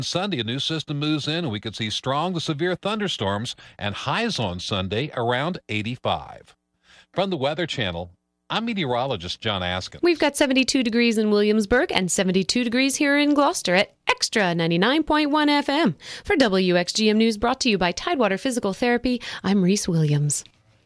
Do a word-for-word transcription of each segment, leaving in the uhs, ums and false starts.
Sunday, a new system moves in, and we could see strong to severe thunderstorms and highs on Sunday around eighty-five. From the Weather Channel, I'm meteorologist John Askins. We've got seventy-two degrees in Williamsburg and seventy-two degrees here in Gloucester at Extra ninety-nine point one F M. For W X G M News, brought to you by Tidewater Physical Therapy, I'm Reese Williams.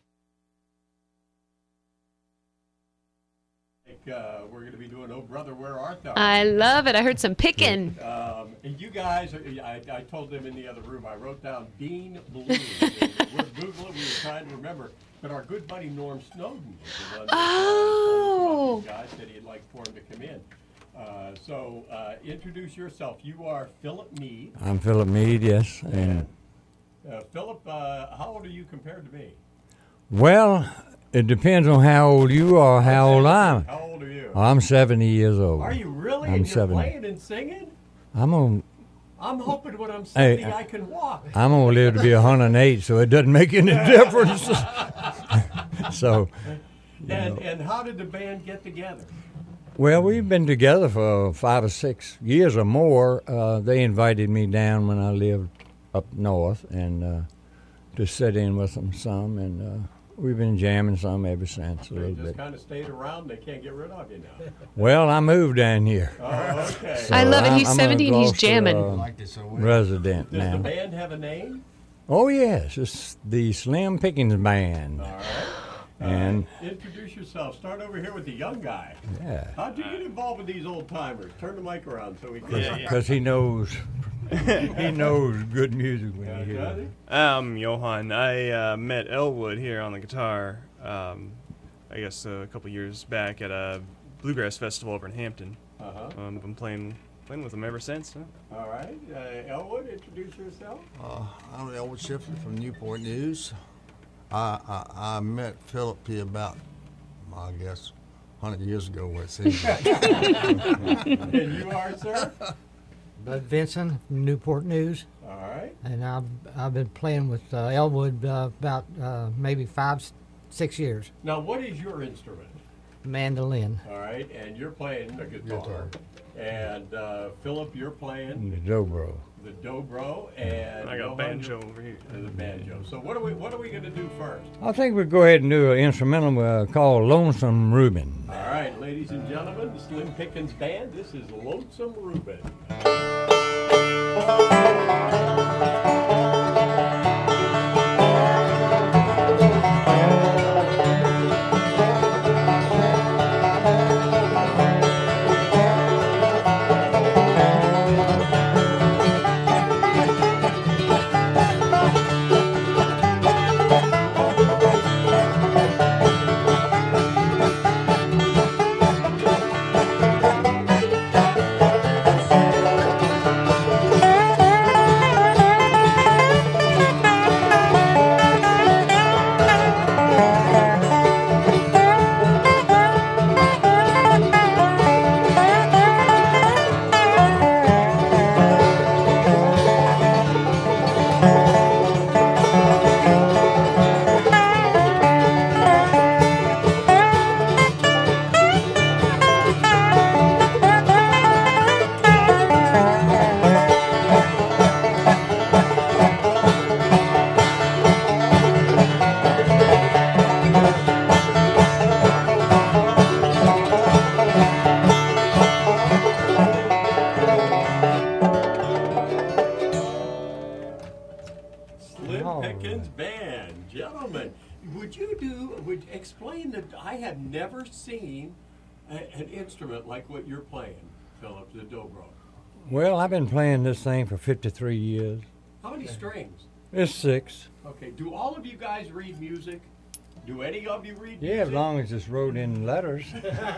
Uh, we're going to be doing Oh Brother, Where Art Thou? I love it. I heard some picking. Um, and you guys, I, I told them in the other room, I wrote down Dean Blue. We're Googling, we were trying to remember. But our good buddy Norm Snowden was the one that oh. told you guys that he'd like for him to come in. Uh, so uh, introduce yourself. You are Philip Mead. I'm Philip Mead, yes. And, and uh, Philip, uh, how old are you compared to me? Well, it depends on how old you are, how old I am. How old are you? I'm seventy years old. Are you really? I'm and you're seventy. Playing and singing? I'm on. I'm hoping when I'm seventy Hey, I can walk. I'm gonna live to be one hundred eight, so it doesn't make any difference. so. And know. and how did the band get together? Well, we've been together for five or six years or more. Uh, they invited me down when I lived up north, and uh, to sit in with them some, and uh, we've been jamming some ever since. A They little just bit. kind of stayed around. They can't get rid of you now. Well, I moved down here. Oh, okay. So I love it. He's I'm, I'm seventy and he's Gloucester, jamming. Uh, like it so well. resident Does now. the band have a name? Oh yes, it's the Slim Pickens Band. All right. And uh, introduce yourself. Start over here with the young guy. yeah, How'd you get involved with these old timers? Turn the mic around so we can. Yeah, because he knows he knows good music when Yeah, he hears got it. it? I'm Johan. I uh, met Elwood here on the guitar, um, I guess uh, a couple years back at a bluegrass festival over in Hampton. Uh-huh. Um, I've been playing playing with him ever since. Huh? All right. Uh, Elwood, introduce yourself. Uh, I'm Elwood Shipley from Newport News. I, I, I met Philip P. about, I guess, one hundred years ago, what it seems like. And you are, sir? Bud Vinson from Newport News, All right. and I've I've been playing with uh, Elwood uh, about uh, maybe five, s- six years. Now, what is your instrument? Mandolin. All right. And you're playing the guitar. Guitar. And uh, Philip, you're playing The dobro. the dobro. And I got a Johan, banjo you're- over here. and the banjo. So what are we what are we going to do first? I think we'll go ahead and do an instrumental uh, called Lonesome Reuben. All right, ladies and gentlemen, the Slim Pickens Band. This is Lonesome Reuben. Slim Oh. Pickens Band, gentlemen. Would you do? Would explain that? I have never seen a, an instrument like what you're playing, Philip, the dobro. Well, I've been playing this thing for fifty-three years. How many strings? It's six. Okay. Do all of you guys read music? Do any of you read Yeah, music? as long as it's wrote in letters.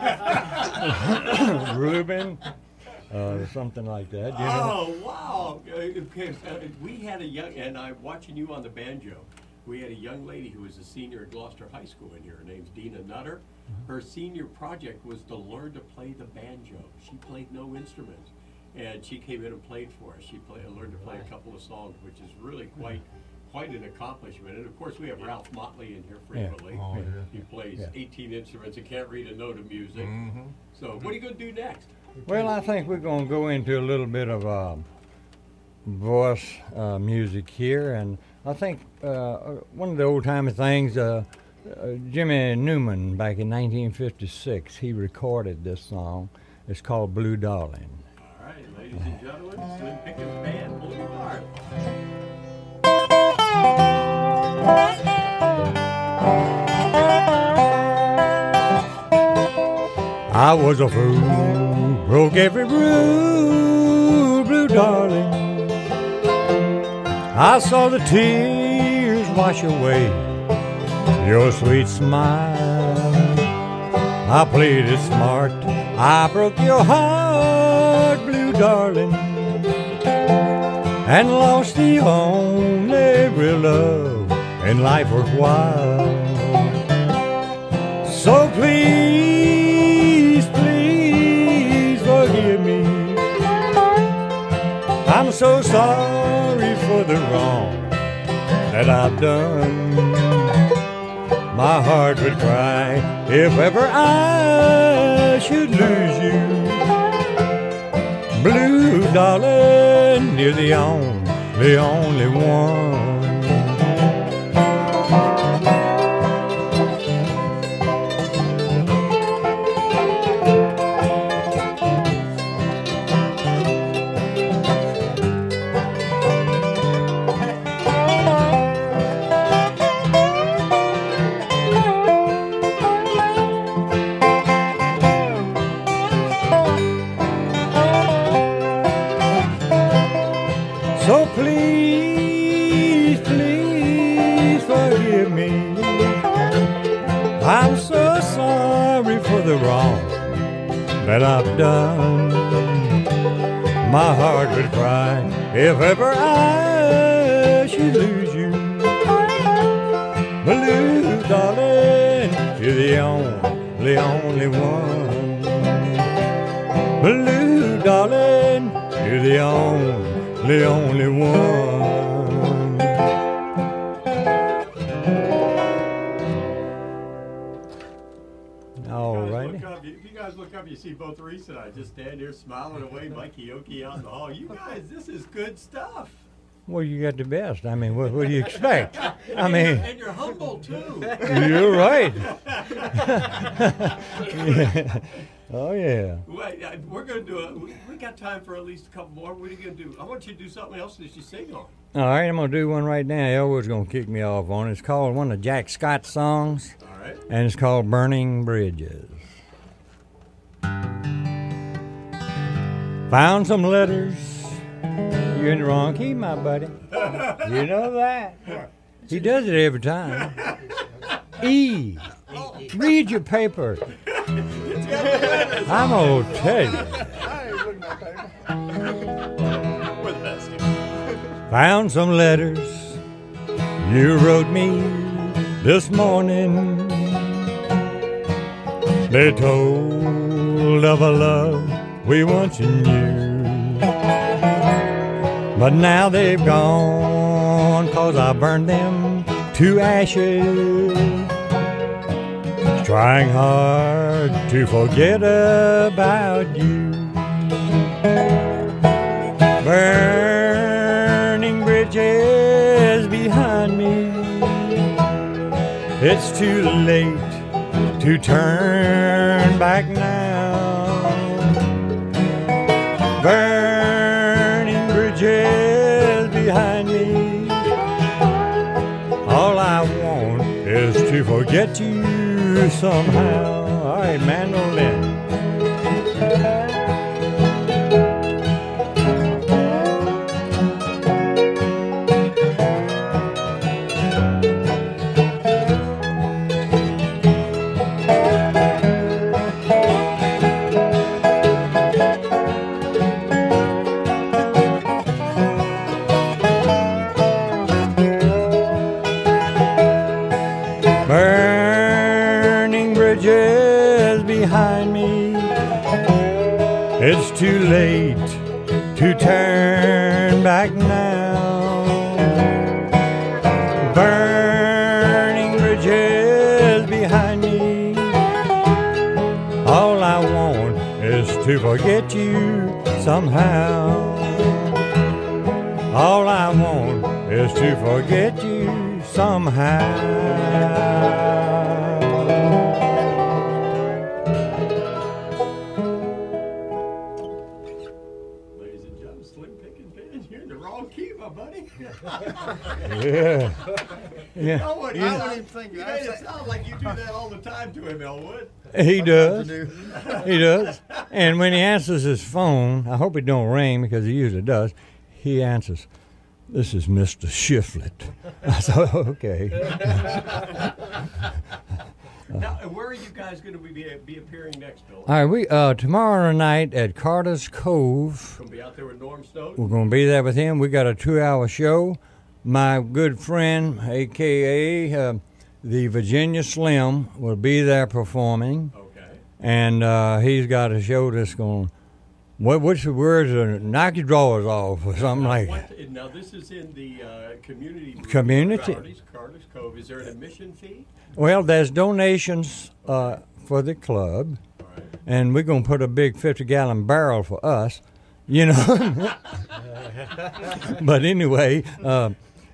Reuben, uh, something like that. You know? Oh wow! Uh, okay, uh, we had a young, and I'm watching you on the banjo. We had a young lady who was a senior at Gloucester High School in here. Her name's Dina Nutter. Her senior project was to learn to play the banjo. She played no instruments, and she came in and played for us. She played, learned to play a couple of songs, which is really quite quite an accomplishment. And of course, we have Ralph Motley in here frequently. Oh, yeah. He plays Yeah. eighteen instruments and can't read a note of music. Mm-hmm. So, what are you going to do next? Well, I think we're going to go into a little bit of uh, voice uh, music here, and I think uh, one of the old-timey things, uh, uh, Jimmy Newman, back in nineteen fifty-six, he recorded this song. It's called Blue Darling. All right, ladies and gentlemen, Slim Pickens Band, Blue Darling. I was a fool, broke every rule, blue darling. I saw the tears wash away your sweet smile. I played it smart, I broke your heart, blue darling, and lost the only real love in life worthwhile. So please, please forgive me. I'm so sorry for the wrong that I've done. My heart would cry if ever I should lose you. Blue darling, you're the only, only one. So please, please forgive me. I'm so sorry for the wrong that I've done. My heart would cry if ever I should lose you. Blue darling, you're the only, only one. Blue darling, you're the only, the only one. All right. If you guys look up, you see both Reese and I just stand here smiling away, Mikey Okie out in the hall. You guys, this is good stuff. Well, you got the best. I mean, what, what do you expect? I and mean, you're, and you're humble too. You're right. Yeah. Oh yeah. Wait, uh, we're gonna do it. We, we got time for at least a couple more. What are you gonna do? I want you to do something else that you sing on. All right, I'm gonna do one right now. Elwood's gonna kick me off on it. It's called one of Jack Scott's songs, All right. and it's called "Burning Bridges." Found some letters. You're in the wrong key, my buddy. You know that. He does it every time. E. Read your paper. I'm gonna tell you. We're the best. Found some letters you wrote me this morning. They told of a love we once knew. But now they've gone, 'cause I burned them to ashes. Trying hard to forget about you. Burning bridges behind me. It's too late to turn back now. Burning bridges behind me. All I want is to forget you somehow. All right, mandolin. Behind me, it's too late to turn back now. Burning bridges behind me. All I want is to forget you somehow. All I want is to forget you somehow. Ladies and gentlemen, Slim Pickens, you're in the wrong key, my buddy. Yeah. Yeah. Elwood, I you, don't sound- even think you I made it say- sound like you do that all the time to him, Elwood. He does. do. He does. And when he answers his phone, I hope it don't ring because he usually does. He answers, "This is Mister Shiflett." I said, "Okay." Now, and where are you guys going to be, be appearing next, Bill? All right, we uh, tomorrow night at Carter's Cove. Going to be out there with Norm Stone? We're going to be there with him. We got a two-hour show. My good friend, a k a. Uh, the Virginia Slim, will be there performing. Okay. And uh, he's got a show that's going, what, what's the words? Uh, knock your drawers off or something Now, like what, that. now, this is in the uh, community room. Community. Carter's, Carter's Cove. Is there an admission fee? Well, there's donations uh, for the club, All right. and we're going to put a big fifty-gallon barrel for us, you know. But anyway, uh,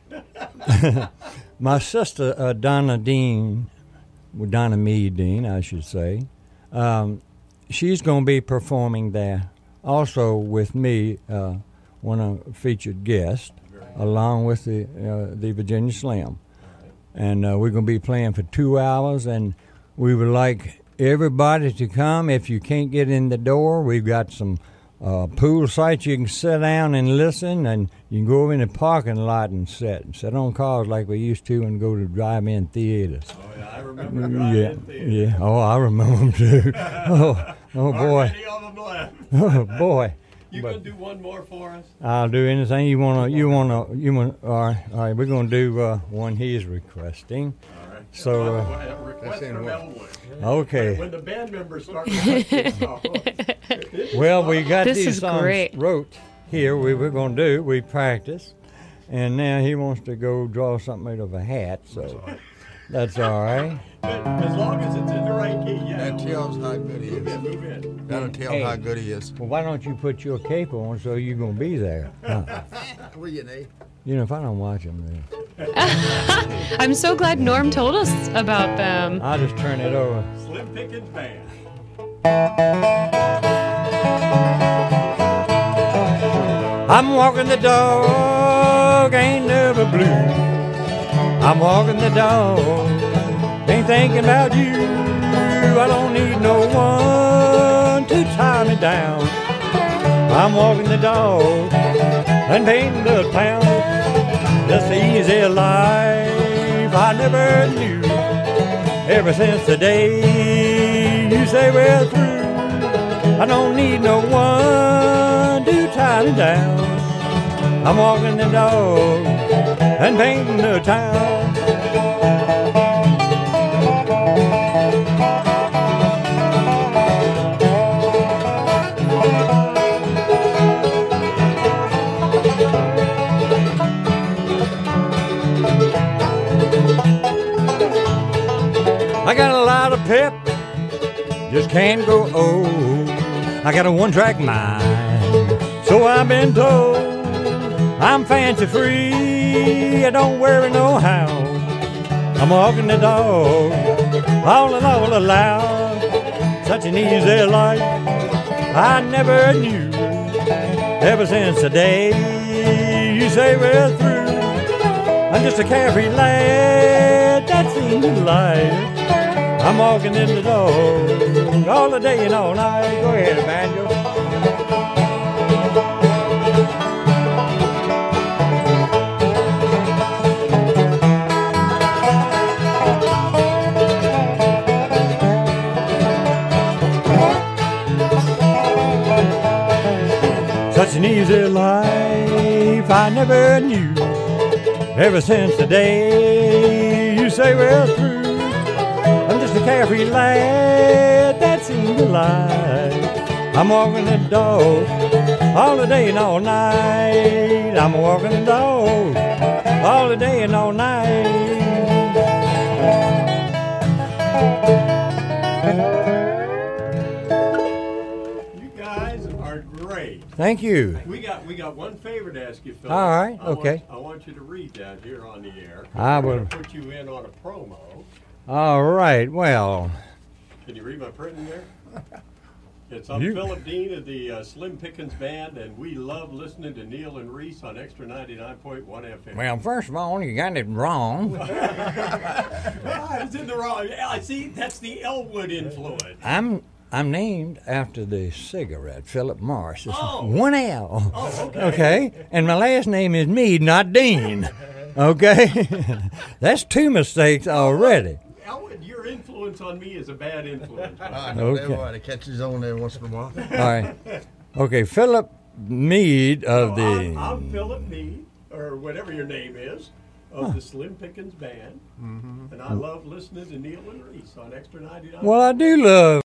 my sister, uh, Donna Dean, well, Donna Meade Dean, I should say, um, she's going to be performing there also with me, uh, one of the featured guests, along with the uh, the Virginia Slim. And uh, we're going to be playing for two hours, and we would like everybody to come. If you can't get in the door, we've got some uh, pool sites you can sit down and listen, and you can go over in the parking lot and sit, and sit on cars like we used to and go to drive-in theaters. Oh, yeah, I remember driving Yeah, in theater. yeah. Oh, I remember them too. Oh, oh Aren't boy. many of them left. Oh boy. You But- going to do one more for us? I'll do anything you wanna. You wanna. You wanna. All right. All right. We're gonna do uh, one he's requesting. All right. So, uh, Uh, a request That's in from what? Elwood. Okay. When the band members start requesting songs. Well, we got This these is songs great. wrote here. We were gonna do. We practiced, and now he wants to go draw something out of a hat. So that's all right. But as long as it's in the right key, yeah. That tells how good he Move in, is. move in. That'll tell Hey. how good he is. Well, why don't you put your cape on so you're gonna be there? Huh. Well, you know. You know, if I don't watch him, then I'm so glad Norm told us about them. I'll just turn it over. Slim Pickens Band. I'm walking the dog, ain't never blue. I'm walking the dog, ain't thinking about you. I don't need no one to tie me down. I'm walking the dog and painting the town. This easy life I never knew. Ever since the day you say we're through, I don't need no one to tie me down. I'm walking the dog and painting the town. I got a lot of pep, just can't go old. I got a one-track mind, so I've been told. I'm fancy free, I don't worry no how. I'm walking the dog, all and all aloud. Such an easy life I never knew. Ever since the day you say we're through, I'm just a carefree lad that's in the life. I'm walking in the dog all the day and all night. Go ahead, banjo. Such an easy life I never knew. Ever since the day you say we're through, I'm just a carefree lad that's in the life. I'm walking the dog all the day and all night. I'm walking the dog all the day and all night. You guys are great. Thank you. We got we got one favor to ask you, Phil. All right, I okay. Want, I want you to read that here on the air. I We're will. gonna put you in on a promo. All right. Well, Can you read my printing there? It's I'm You- Philip Dean of the uh, Slim Pickens Band, and we love listening to Neil and Reese on Extra ninety-nine point one F M. well. First of all, you got it wrong. Ah, I was in the wrong. I see. That's the Elwood influence. I'm I'm named after the cigarette, Philip Morris. It's Oh. one L. Oh, okay. Okay, and my last name is Mead, not Dean. Okay, that's two mistakes already. Elwood, your influence on me is a bad influence. I know Okay. everybody catches on there once in a while. All right. Okay, Philip Mead of No, the. I'm, I'm Philip Mead, or whatever your name is, of the Slim Pickens Band, and I love listening to Neil and Reese on Extra ninety-nine. Well, I do love